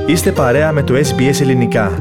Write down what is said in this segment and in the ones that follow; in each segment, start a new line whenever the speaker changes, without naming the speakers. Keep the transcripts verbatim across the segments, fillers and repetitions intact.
Είστε παρέα με το ες μπι ες Ελληνικά.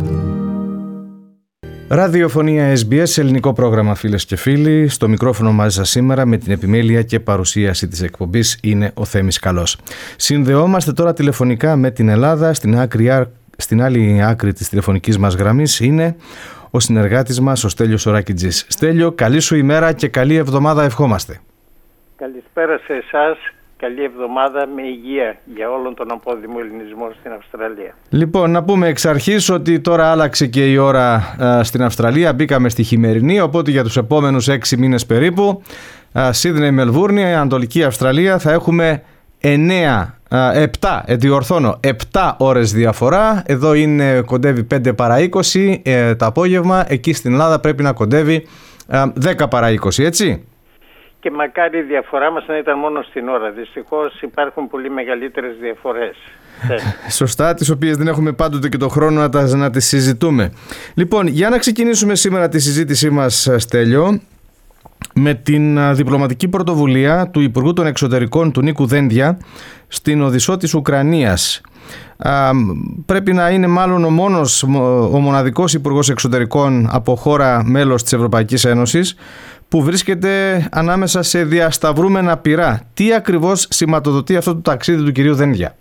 Ραδιοφωνία ες μπι ες, ελληνικό πρόγραμμα, φίλες και φίλοι. Στο μικρόφωνο μαζί σας σήμερα με την επιμέλεια και παρουσίαση της εκπομπής είναι ο Θέμης Καλός. Συνδεόμαστε τώρα τηλεφωνικά με την Ελλάδα. Στην, άκρη, στην άλλη άκρη της τηλεφωνικής μας γραμμής είναι ο συνεργάτης μας, ο Στέλιος Οράκιτζής. Στέλιο, καλή σου ημέρα και καλή εβδομάδα ευχόμαστε.
Καλησπέρα σε εσάς. Καλή εβδομάδα με υγεία για όλον τον απόδημο ελληνισμό στην Αυστραλία.
Λοιπόν, να πούμε εξ αρχής ότι τώρα άλλαξε και η ώρα α, στην Αυστραλία. Μπήκαμε στη χειμερινή, οπότε για τους επόμενους έξι μήνες περίπου, Σίδνεϊ, Μελβούρνη, Ανατολική Αυστραλία, θα έχουμε εννέα, επτά, διορθώνω, επτά ώρες διαφορά. Εδώ είναι, κοντεύει πέντε παρά είκοσι ε, το απόγευμα. Εκεί στην Ελλάδα πρέπει να κοντεύει ε, δέκα παρά είκοσι, έτσι.
Και μακάρι η διαφορά μας να ήταν μόνο στην ώρα. Δυστυχώς υπάρχουν πολύ μεγαλύτερες διαφορές.
Σωστά, τις οποίες δεν έχουμε πάντοτε και το χρόνο να, τα, να τις συζητούμε. Λοιπόν, για να ξεκινήσουμε σήμερα τη συζήτησή μας, Στέλιο, με την διπλωματική πρωτοβουλία του Υπουργού των Εξωτερικών του Νίκου Δένδια στην Οδυσσό της Ουκρανίας. Α, πρέπει να είναι μάλλον ο μόνος, ο μοναδικός Υπουργός Εξωτερικών από χώρα μέλος της Ευρωπαϊκής Ένωσης που βρίσκεται ανάμεσα σε διασταυρούμενα πυρά. Τι ακριβώς σηματοδοτεί αυτό το ταξίδι του κυρίου Δένδια?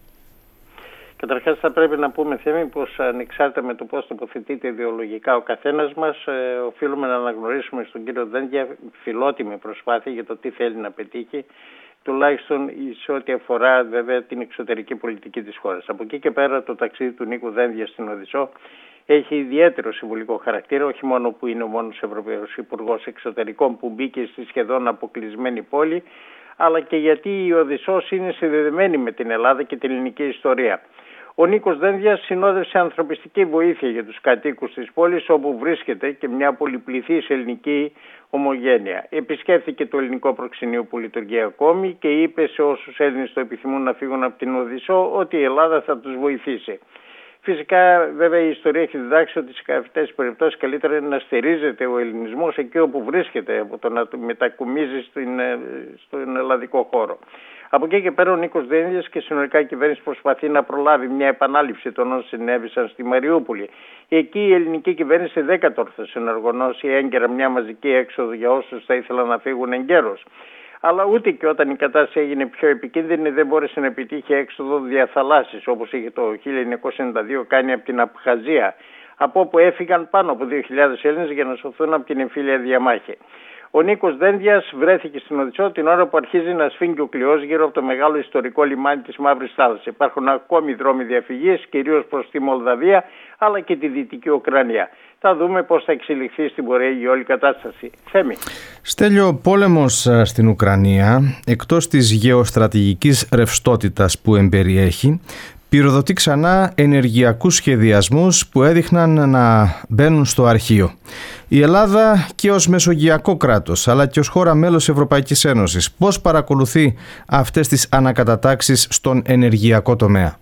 Καταρχάς θα πρέπει να πούμε, Θέμη, πως ανεξάρτητα με το πώς τοποθετείται ιδεολογικά ο καθένας μας, ε, οφείλουμε να αναγνωρίσουμε στον κύριο Δένδια φιλότιμη προσπάθεια για το τι θέλει να πετύχει, τουλάχιστον σε ό,τι αφορά βέβαια την εξωτερική πολιτική της χώρας. Από εκεί και πέρα το ταξίδι του Νίκου Δένδια στην Οδυσσό έχει ιδιαίτερο συμβολικό χαρακτήρα, όχι μόνο που είναι ο μόνος Ευρωπαίος Υπουργός Εξωτερικών που μπήκε στη σχεδόν αποκλεισμένη πόλη, αλλά και γιατί η Οδυσσός είναι συνδεδεμένη με την Ελλάδα και την ελληνική ιστορία. Ο Νίκος Δένδιας συνόδευσε ανθρωπιστική βοήθεια για τους κατοίκους της πόλης όπου βρίσκεται και μια πολυπληθής ελληνική ομογένεια. Επισκέφθηκε το ελληνικό προξενείο που λειτουργεί ακόμη και είπε σε όσους Έλληνες το επιθυμούν να φύγουν από την Οδυσσό ότι η Ελλάδα θα τους βοηθήσει. Φυσικά, βέβαια, η ιστορία έχει διδάξει ότι σε αυτές τις περιπτώσεις καλύτερα είναι να στηρίζεται ο ελληνισμός εκεί όπου βρίσκεται, από το να μετακομίζει στην, στον ελλαδικό χώρο. Από εκεί και πέρα, ο Νίκος Δένδιας και συνολικά η κυβέρνηση προσπαθεί να προλάβει μια επανάληψη των όσων συνέβησαν στη Μαριούπολη. Εκεί η ελληνική κυβέρνηση δεν κατόρθωσε να οργανώσει έγκαιρα μια μαζική έξοδο για όσους θα ήθελαν να φύγουν εγκαίρως. Αλλά ούτε και όταν η κατάσταση έγινε πιο επικίνδυνη δεν μπόρεσε να επιτύχει έξοδο διαθαλάσσης, όπως είχε το χίλια εννιακόσια ενενήντα δύο κάνει από την Απχαζία, από όπου έφυγαν πάνω από δύο χιλιάδες Έλληνες για να σωθούν από την εμφύλια διαμάχη. Ο Νίκος Δένδιας βρέθηκε στην Οδυσσό την ώρα που αρχίζει να σφίγγει ο κλειός γύρω από το μεγάλο ιστορικό λιμάνι της Μαύρης Θάλασσας. Υπάρχουν ακόμη δρόμοι διαφυγής, κυρίως προς τη Μολδαβία, αλλά και τη Δυτική Ουκρανία. Θα δούμε πώς θα εξελιχθεί στην πορεία η όλη κατάσταση. Θέμη.
Στέλιο, ο πόλεμος στην Ουκρανία, εκτός της γεωστρατηγικής ρευστότητας που εμπεριέχει, πυροδοτεί ξανά ενεργειακούς σχεδιασμούς που έδειχναν να μπαίνουν στο αρχείο. Η Ελλάδα και ως μεσογειακό κράτος, αλλά και ως χώρα μέλος Ευρωπαϊκής Ένωσης, πώς παρακολουθεί αυτές τις ανακατατάξεις στον ενεργειακό τομέα?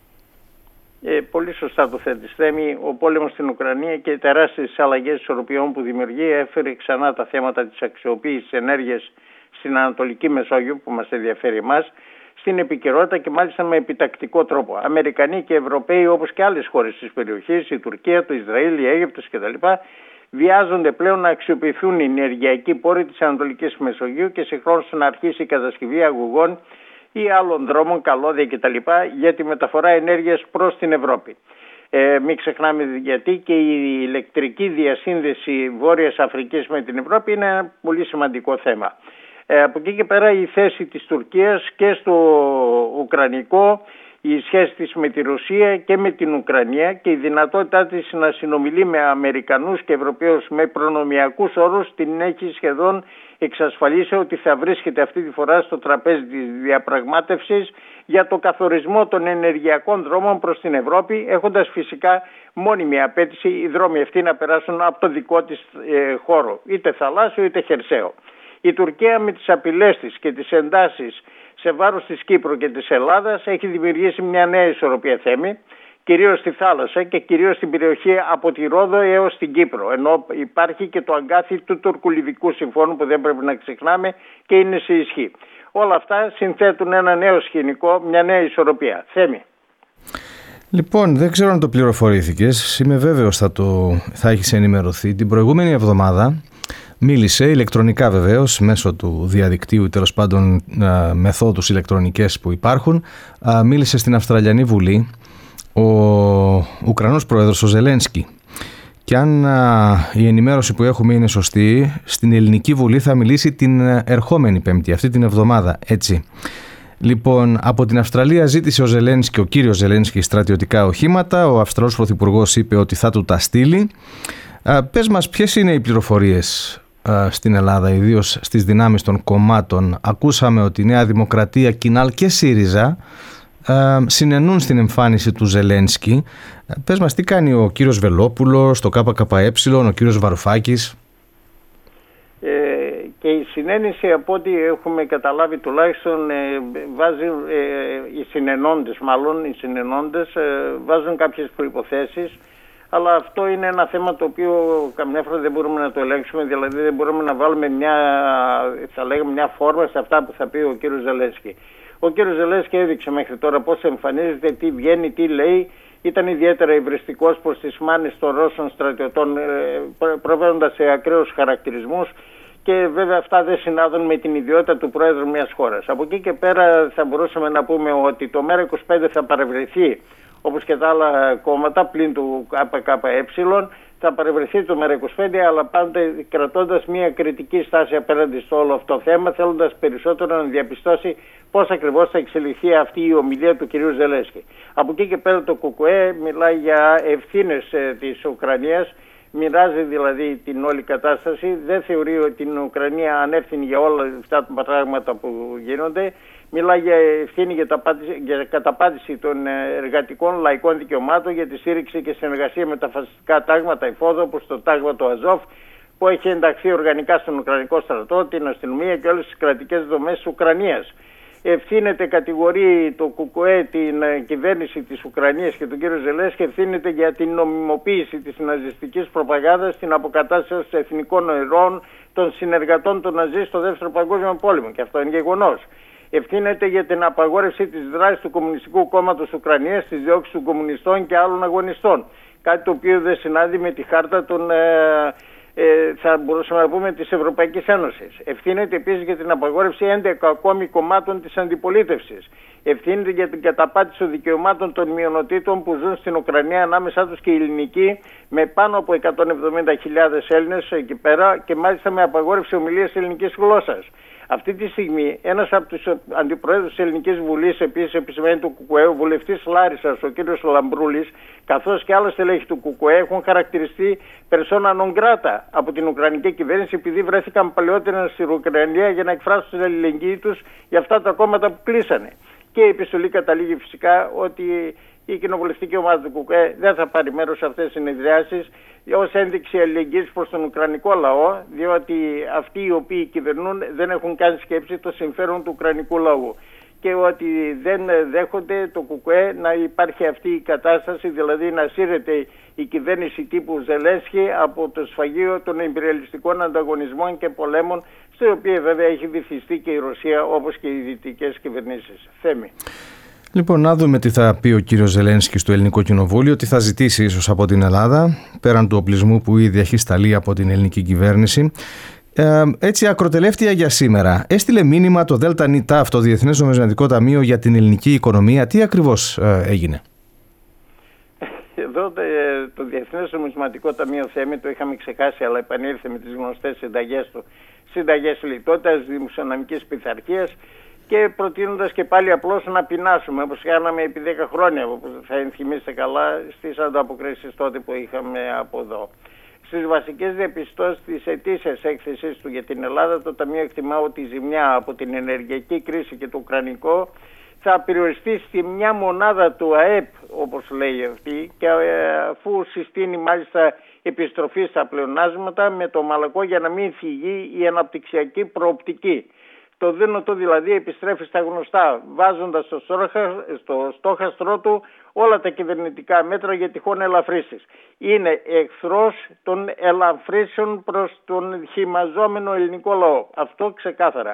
Ε, πολύ σωστά το θέτεις, Θέμη. Ο πόλεμος στην Ουκρανία και οι τεράστιες αλλαγές ισορροπιών που δημιουργεί έφερε ξανά τα θέματα της αξιοποίησης ενέργειας στην Ανατολική Μεσόγειο που μας ενδιαφέρει εμάς στην επικαιρότητα και μάλιστα με επιτακτικό τρόπο. Αμερικανοί και Ευρωπαίοι όπως και άλλες χώρες της περιοχής, η Τουρκία, το Ισραήλ, η Αίγυπτος κτλ. Βιάζονται πλέον να αξιοποιηθούν οι ενεργειακοί πόροι της Ανατολικής Μεσογείου και συγχρόνως να αρχίσει η κατασκευή αγωγών ή άλλων δρόμων, καλώδια κτλ. Για τη μεταφορά ενέργειας προς την Ευρώπη. Ε, μην ξεχνάμε γιατί και η ηλεκτρική διασύνδεση Βόρειας Αφρικής με την Ευρώπη είναι ένα πολύ σημαντικό θέμα. Ε, από εκεί και πέρα η θέση της Τουρκίας και στο Ουκρανικό, η σχέση της με τη Ρωσία και με την Ουκρανία και η δυνατότητά της να συνομιλεί με Αμερικανούς και Ευρωπαίους με προνομιακούς όρους την έχει σχεδόν εξασφαλίσει ότι θα βρίσκεται αυτή τη φορά στο τραπέζι της διαπραγμάτευσης για το καθορισμό των ενεργειακών δρόμων προς την Ευρώπη, έχοντας φυσικά μόνιμη απέτηση οι δρόμοι αυτοί να περάσουν από το δικό της ε, χώρο, είτε θαλάσσιο είτε χερσαίο. Η Τουρκία με τις απειλές της και τις εντάσεις σε βάρος της Κύπρου και της Ελλάδας έχει δημιουργήσει μια νέα ισορροπία, Θέμη, κυρίως στη θάλασσα και κυρίως στην περιοχή από τη Ρόδο έως την Κύπρο. Ενώ υπάρχει και το αγκάθι του Τουρκουλιβικού Συμφώνου που δεν πρέπει να ξεχνάμε και είναι σε ισχύ. Όλα αυτά συνθέτουν ένα νέο σκηνικό, μια νέα ισορροπία. Θέμη.
Λοιπόν, δεν ξέρω αν το πληροφορήθηκες, είμαι βέβαιος θα, το, θα έχεις ενημερωθεί. Την προηγούμενη εβδομάδα μίλησε ηλεκτρονικά βεβαίως, μέσω του διαδικτύου, τέλος πάντων μεθόδους ηλεκτρονικές που υπάρχουν, μίλησε στην Αυστραλιανή Βουλή ο Ουκρανός πρόεδρος ο Ζελένσκι. Και αν α, η ενημέρωση που έχουμε είναι σωστή, στην Ελληνική Βουλή θα μιλήσει την ερχόμενη Πέμπτη, αυτή την εβδομάδα, έτσι. Λοιπόν, από την Αυστραλία ζήτησε ο Ζελένσκι, ο κύριος Ζελένσκι, στρατιωτικά οχήματα. Ο Αυστραλός Πρωθυπουργός είπε ότι θα του τα στείλει. Α, πες μας, ποιες είναι οι πληροφορίες α, στην Ελλάδα, ιδίως στις δυνάμεις των κομμάτων? Ακούσαμε ότι η Νέα Δημοκρατία, Κινάλ και ΣΥΡΙΖΑ συνενούν στην εμφάνιση του Ζελένσκι. Πες μας, τι κάνει ο κύριος Βελόπουλος, το ΚΚΕ, ο κύριος Βαρουφάκης?
Ε, και η συνένεση, από ό,τι έχουμε καταλάβει τουλάχιστον, ε, βάζει, ε, οι συνενώντες μάλλον, οι συνενώντες ε, βάζουν κάποιες προϋποθέσεις, αλλά αυτό είναι ένα θέμα το οποίο καμιά φορά δεν μπορούμε να το ελέγξουμε, δηλαδή δεν μπορούμε να βάλουμε μια, θα λέγαμε, μια φόρμα σε αυτά που θα πει ο κύριος Ζελένσκι. Ο κύριος Ζελένσκι έδειξε μέχρι τώρα πώς εμφανίζεται, τι βγαίνει, τι λέει. Ήταν ιδιαίτερα υβριστικός προς τις μάνες των Ρώσων στρατιωτών, προβαίνοντας σε ακραίους χαρακτηρισμούς, και βέβαια αυτά δεν συνάδουν με την ιδιότητα του Πρόεδρου μιας χώρας. Από εκεί και πέρα θα μπορούσαμε να πούμε ότι το ΜΕΡΑ είκοσι πέντε θα παρευρεθεί, όπως και τα άλλα κόμματα πλην του ΚΚΕ, θα παρευρεθεί το ΜΕΡΑ είκοσι πέντε, αλλά πάντα κρατώντας μια κριτική στάση απέναντι στο όλο αυτό θέμα, θέλοντας περισσότερο να διαπιστώσει πώς ακριβώς θα εξελιχθεί αυτή η ομιλία του κυρίου Ζελένσκι. Από εκεί και πέρα το ΚΚΕ μιλάει για ευθύνες της Ουκρανίας, μοιράζει δηλαδή την όλη κατάσταση, δεν θεωρεί ότι την Ουκρανία ανεύθυνη για όλα αυτά τα πράγματα που γίνονται. Μιλάει για ευθύνη για, για καταπάτηση των εργατικών λαϊκών δικαιωμάτων, για τη στήριξη και συνεργασία με τα φασιστικά τάγματα εφόδου, όπως το τάγμα του Αζόφ, που έχει ενταχθεί οργανικά στον Ουκρανικό στρατό, την αστυνομία και όλες τις κρατικές δομές της Ουκρανίας. Ευθύνεται, κατηγορεί το ΚΚΕ την κυβέρνηση της Ουκρανίας και τον κύριο Ζελένσκι, ευθύνεται για την νομιμοποίηση της ναζιστικής προπαγάνδας, την αποκατάσταση εθνικών ηρώων των συνεργατών των Ναζί στο Δεύτερο Παγκόσμιο Πόλεμο, και αυτό είναι γεγονός. Ευθύνεται για την απαγόρευση της δράσης του Κομμουνιστικού Κόμματος Ουκρανίας, της διώξης των κομμουνιστών και άλλων αγωνιστών. Κάτι το οποίο δεν συνάδει με τη χάρτα των, ε, ε, θα μπορούσαμε να πούμε, της Ευρωπαϊκής Ένωσης. Ευθύνεται επίσης για την απαγόρευση έντεκα ακόμη κομμάτων της αντιπολίτευσης. Ευθύνεται για την καταπάτηση των δικαιωμάτων των μειονοτήτων που ζουν στην Ουκρανία, ανάμεσά τους και οι ελληνικοί, με πάνω από εκατόν εβδομήντα χιλιάδες Έλληνες εκεί πέρα, και μάλιστα με απαγόρευση ομιλίας ελληνικής γλώσσας. Αυτή τη στιγμή ένας από τους αντιπροέδρους της Ελληνικής Βουλής, επίσης επισημαίνει του ΚΚΕ, ο βουλευτής Λάρισσας, ο κ. Λαμπρούλης, καθώς και άλλα στελέχη του ΚΚΕ, έχουν χαρακτηριστεί persona non grata από την Ουκρανική κυβέρνηση, επειδή βρέθηκαν παλαιότερα στην Ουκρανία για να εκφράσουν την αλληλεγγύη τους για αυτά τα κόμματα που κλείσανε. Και η επιστολή καταλήγει φυσικά ότι η κοινοβουλευτική ομάδα του ΚΚΕ δεν θα πάρει μέρος σε αυτές τις συνεδριάσεις ως ένδειξη αλληλεγγύης προς τον Ουκρανικό λαό, διότι αυτοί οι οποίοι κυβερνούν δεν έχουν καν σκέψη το συμφέρον του Ουκρανικού λαού, και ότι δεν δέχονται το ΚΚΕ να υπάρχει αυτή η κατάσταση, δηλαδή να σύρεται η κυβέρνηση τύπου Ζελένσκι από το σφαγείο των ιμπεριαλιστικών ανταγωνισμών και πολέμων, στο οποίο βέβαια έχει βυθιστεί και η Ρωσία, όπως και οι δυτικές κυβερνήσεις. Θέμη.
Λοιπόν, να δούμε τι θα πει ο κύριος Ζελένσκι στο Ελληνικό Κοινοβούλιο, τι θα ζητήσει ίσως από την Ελλάδα, πέραν του οπλισμού που ήδη έχει σταλεί από την ελληνική κυβέρνηση. Ε, έτσι, ακροτελεύτια για σήμερα. Έστειλε μήνυμα το ΔΝΤ, το Διεθνές Νομισματικό Ταμείο, για την ελληνική οικονομία. Τι ακριβώς ε, έγινε?
Εδώ το Διεθνές Νομισματικό Ταμείο, Θέμη, το είχαμε ξεχάσει, αλλά επανήλθε με τις γνωστές συνταγές του. Συνταγές λιτότητας, δημοσιονομικής πειθαρχίας, και προτείνοντας και πάλι απλώς να πεινάσουμε, όπως κάναμε επί δέκα χρόνια, όπως θα ενθυμίσετε καλά, στις ανταποκρίσεις τότε που είχαμε από εδώ. Στις βασικές διαπιστώσεις της ετήσιας έκθεσης του για την Ελλάδα, το Ταμείο εκτιμά ότι η ζημιά από την ενεργειακή κρίση και το ουκρανικό θα περιοριστεί στη μια μονάδα του ΑΕΠ, όπως λέει αυτή, και αφού συστήνει μάλιστα επιστροφή στα πλεονάσματα, με το μαλακό για να μην φυγεί η αναπτυξιακή προοπτική. Το δίνωτο δηλαδή επιστρέφει στα γνωστά, βάζοντας στο, στόχα, στο στόχαστρό του όλα τα κυβερνητικά μέτρα για τυχόν ελαφρύσεις. Είναι εχθρός των ελαφρύσεων προς τον χυμαζόμενο ελληνικό λαό. Αυτό ξεκάθαρα.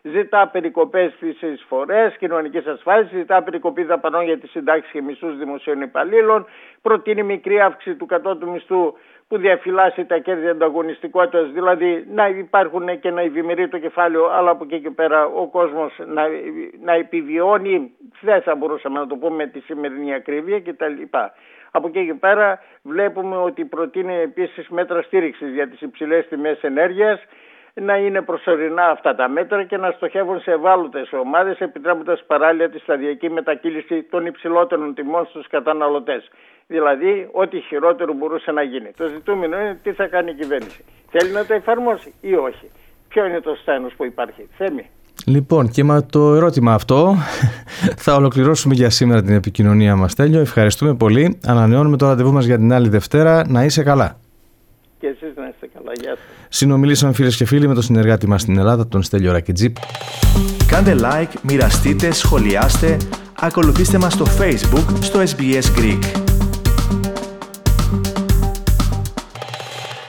ζητά περικοπές στις εισφορές κοινωνικής ασφάλισης, ζητά περικοπή δαπανών για τις συντάξεις και μισθούς δημοσίων υπαλλήλων, προτείνει μικρή αύξηση του κατώτου μισθού που διαφυλάσσει τα κέρδη ανταγωνιστικότητας, δηλαδή να υπάρχουν και να ευημερεί το κεφάλαιο, αλλά από εκεί και πέρα ο κόσμος να, να επιβιώνει, δεν θα μπορούσαμε να το πούμε με τη σημερινή ακρίβεια κτλ. Από εκεί και πέρα βλέπουμε ότι προτείνει επίσης μέτρα στήριξης για τις υψηλές τιμές ενέργειας, να είναι προσωρινά αυτά τα μέτρα και να στοχεύουν σε ευάλωτες ομάδες, επιτρέποντας παράλληλα τη σταδιακή μετακύληση των υψηλότερων τιμών στους καταναλωτές. Δηλαδή, ό,τι χειρότερο μπορούσε να γίνει. Το ζητούμενο είναι τι θα κάνει η κυβέρνηση. Θέλει να το εφαρμόσει ή όχι. Ποιο είναι το στένος που υπάρχει. Θέμη.
Λοιπόν, και με το ερώτημα αυτό θα ολοκληρώσουμε για σήμερα την επικοινωνία μας, Στέλιο. Ευχαριστούμε πολύ. Ανανεώνουμε το ραντεβού μας για την άλλη Δευτέρα. Να είσαι καλά.
Και εσείς να είστε καλά. Γεια σας.
Συνομιλήσαμε, φίλες και φίλοι, με τον συνεργάτη μας στην Ελλάδα, τον Στέλιο Ρακιτζή.
Κάντε like, μοιραστείτε, σχολιάστε, ακολουθήστε μας στο Facebook, στο ες μπι ες Greek.